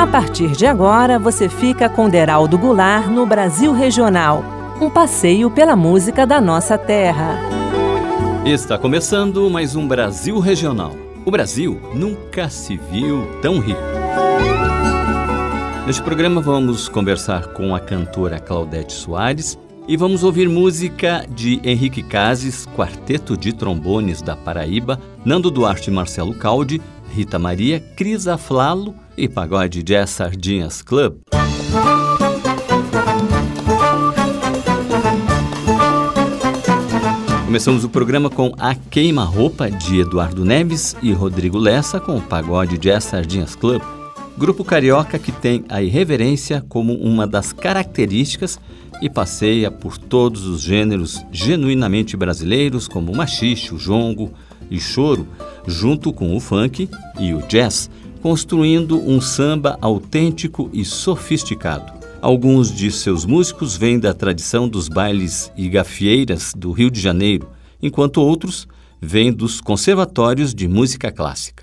A partir de agora, você fica com Deraldo Goulart no Brasil Regional, um passeio pela música da nossa terra. Está começando mais um Brasil Regional. O Brasil nunca se viu tão rico. Neste programa vamos conversar com a cantora Claudete Soares e vamos ouvir música de Henrique Cases, Quarteto de Trombones da Paraíba, Nando Duarte e Marcelo Caldi, Rita Maria, Cris Aflalo e Pagode Jazz Sardinhas Club. Começamos o programa com A Queima-Roupa, de Eduardo Neves e Rodrigo Lessa, com o Pagode Jazz Sardinhas Club, grupo carioca que tem a irreverência como uma das características e passeia por todos os gêneros genuinamente brasileiros, como o machixe, o jongo e choro, junto com o funk e o jazz, construindo um samba autêntico e sofisticado. Alguns de seus músicos vêm da tradição dos bailes e gafieiras do Rio de Janeiro, enquanto outros vêm dos conservatórios de música clássica.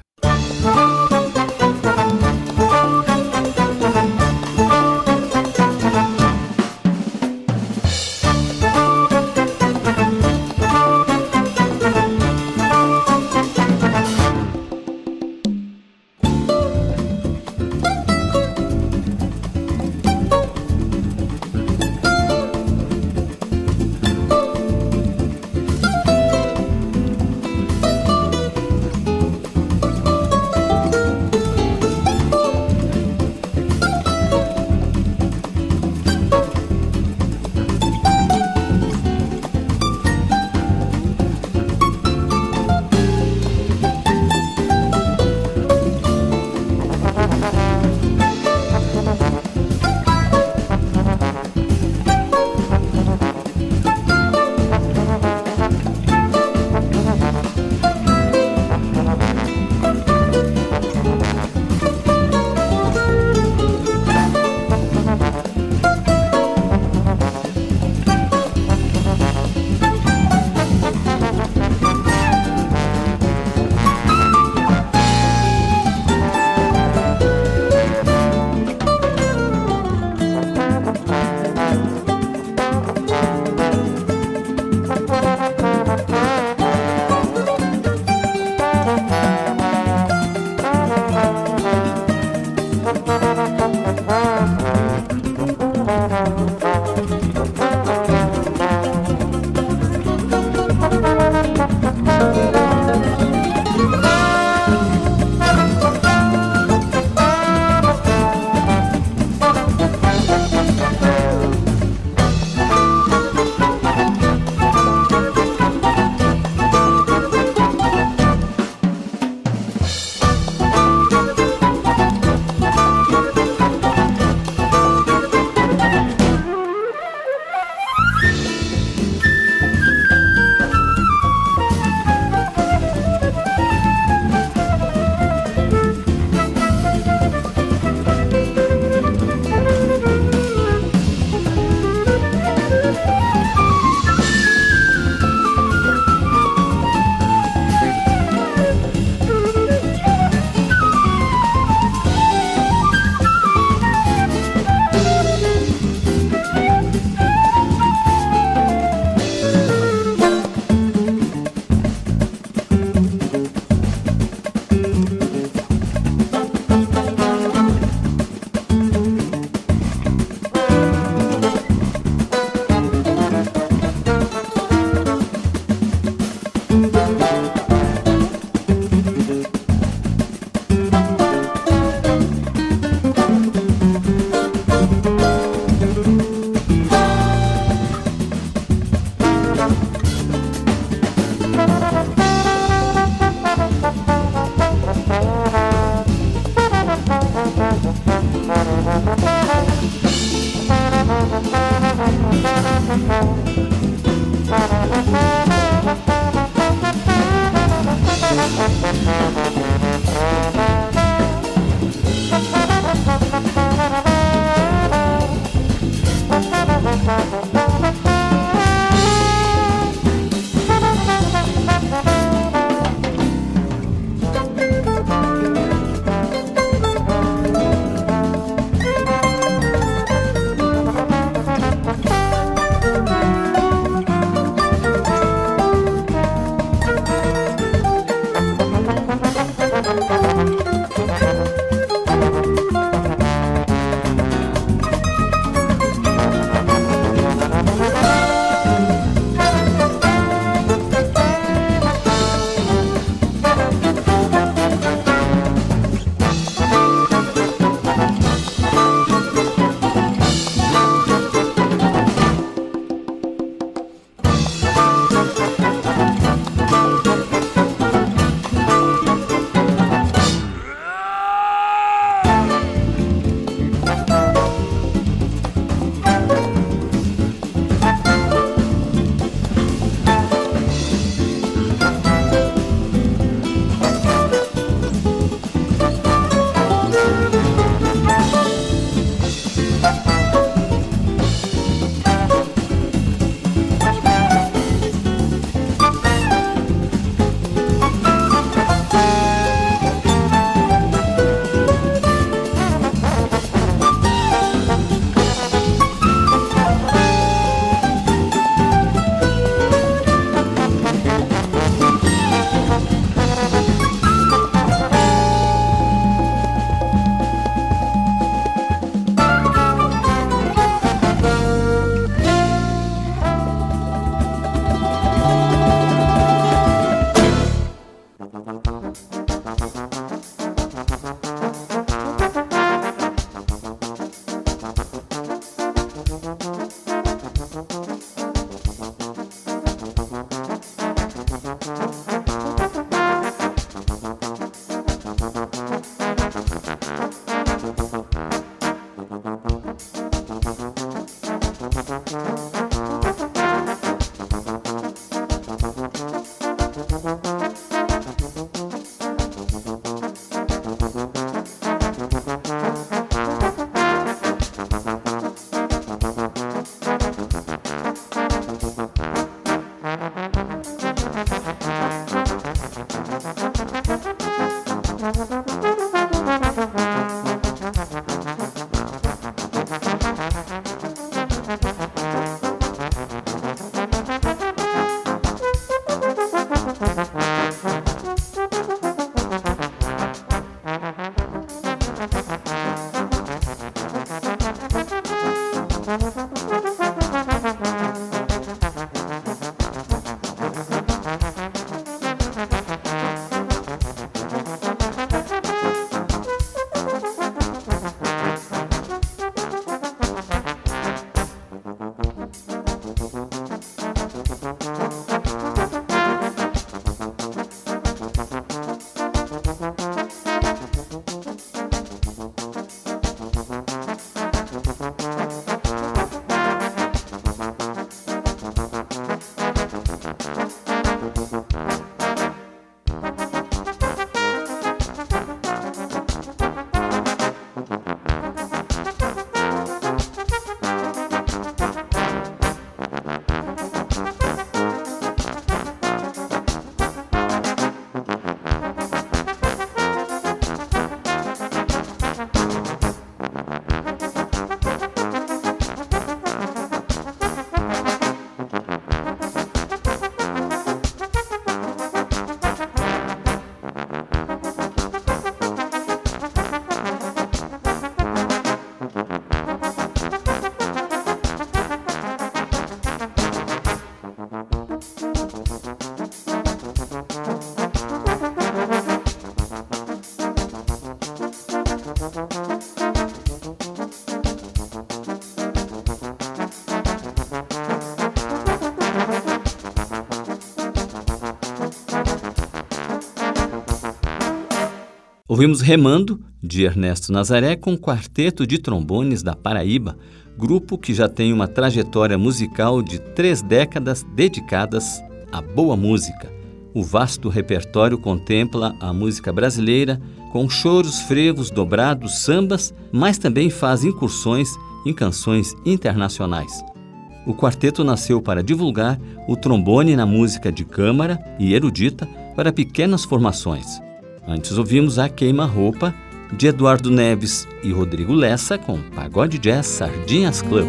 Ouvimos Remando, de Ernesto Nazaré, com o Quarteto de Trombones da Paraíba, grupo que já tem uma trajetória musical de 3 décadas dedicadas à boa música. O vasto repertório contempla a música brasileira, com choros, frevos, dobrados, sambas, mas também faz incursões em canções internacionais. O quarteto nasceu para divulgar o trombone na música de câmara e erudita para pequenas formações. Antes ouvimos A Queima-Roupa, de Eduardo Neves e Rodrigo Lessa, com Pagode Jazz Sardinhas Club.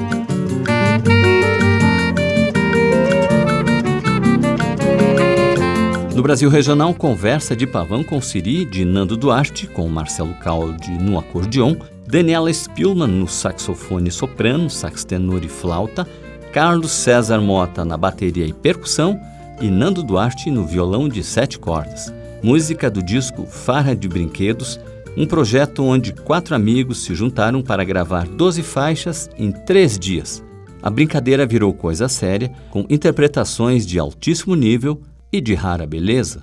No Brasil Regional, Conversa de Pavão com Siri, de Nando Duarte, com Marcelo Caldi no acordeon, Daniela Spielmann no saxofone soprano, sax tenor e flauta, Carlos César Mota na bateria e percussão e Nando Duarte no violão de 7 cordas. Música do disco Farra de Brinquedos, um projeto onde 4 amigos se juntaram para gravar 12 faixas em 3 dias. A brincadeira virou coisa séria, com interpretações de altíssimo nível e de rara beleza.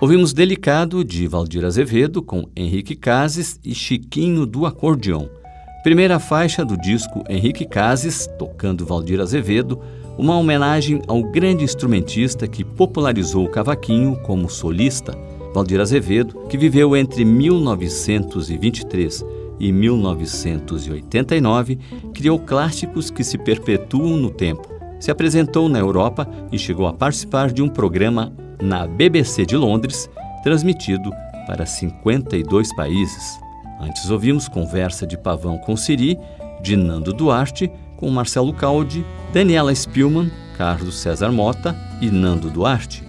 Ouvimos Delicado, de Valdir Azevedo, com Henrique Cases e Chiquinho do Acordeon. Primeira faixa do disco Henrique Cases, tocando Valdir Azevedo, uma homenagem ao grande instrumentista que popularizou o cavaquinho como solista, Valdir Azevedo, que viveu entre 1923 e 1989, criou clássicos que se perpetuam no tempo. Se apresentou na Europa e chegou a participar de um programa na BBC de Londres, transmitido para 52 países. Antes ouvimos Conversa de Pavão com Siri, de Nando Duarte, com Marcelo Caldi, Daniela Spielmann, Carlos César Mota e Nando Duarte.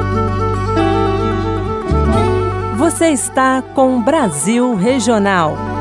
Você está com Brasil Regional.